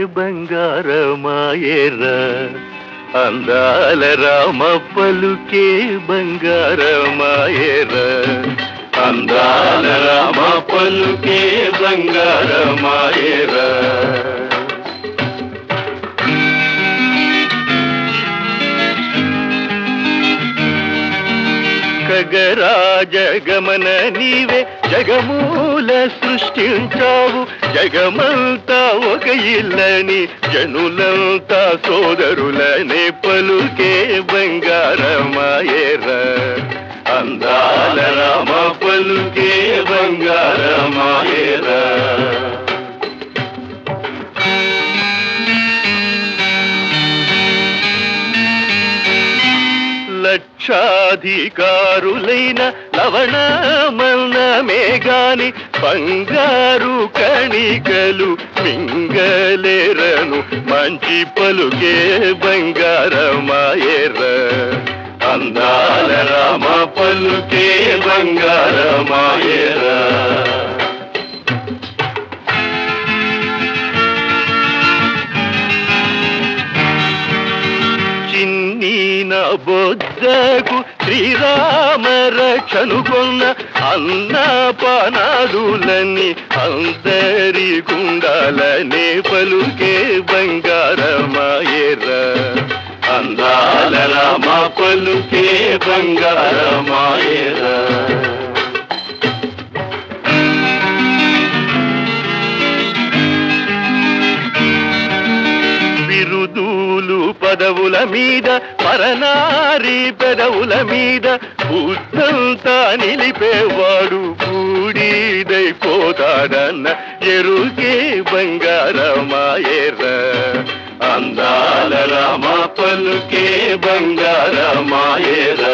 బంగారమాయేరా అందాల రామ పలుకే బంగారమాయేరా అందాల రామ పలుకే బంగారమాయేరా ఖగరాజగమన నీవే జగమూల సృష్టించావు జగమంతా ఒక ఇల్లని జనులంతా సోదరులనే పలుకే బంగారమాయేరా అందాల రామ పలుకే బంగారమాయేరా లక్షాధికారులైన లవణమన్నమే గాని బంగారు కణికలు మింగలేరను మంచి పలుకే బంగారమాయేరా అందాల రామ పలుకే బంగారమాయేరా నా బొద్దకు శ్రీరామ రక్షనుకున్న అన్నపానాదులని అందరి గుండాలనే పలుకే బంగారమాయేరా అందాల రామ పలుకే బంగారమాయేరా బిరుదులు పదవుల మీద పరనారి పెదవుల మీద బుద్ధంతా నిలిపేవాడు బూడిదైపోతాడన్న ఎరుకే బంగారమాయేరా అందాల రామ పలుకే బంగారమాయేరా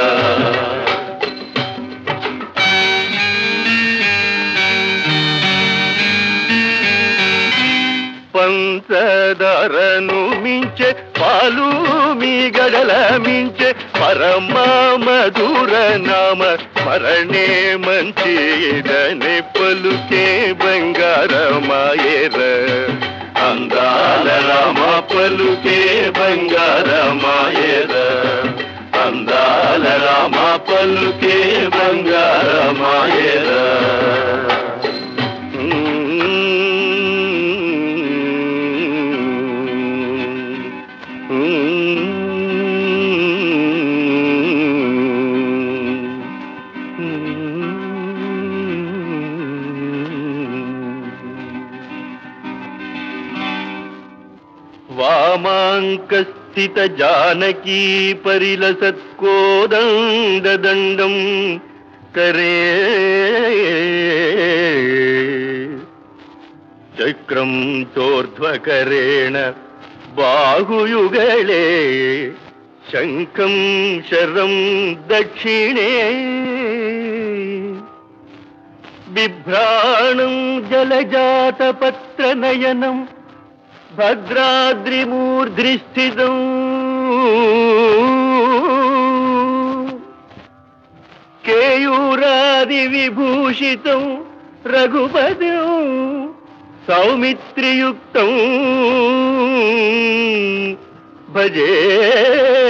పంచదారను మించే పాలు మీ గడల మించే పరమ మధుర నామ స్మరణే మంచిదనే పలుకే బంగారమాయేరా అందాల రామ పలుకే బంగారమాయేరా అందాల రామ పలుకే బంగారమాయేరా వామాంకస్థిత జానకీ పరిలసత్కోదండం కరే చక్రం చోర్ధ్వకరేణ బాహుయుగళే శంఖం శరం దక్షిణే బిభ్రాణం జలజాతపత్రనయనం భద్రాద్రిమూర్ధ్నిస్థితం కేయూరాది విభూషితం రఘుపతిం సౌమిత్రియుక్తం భజే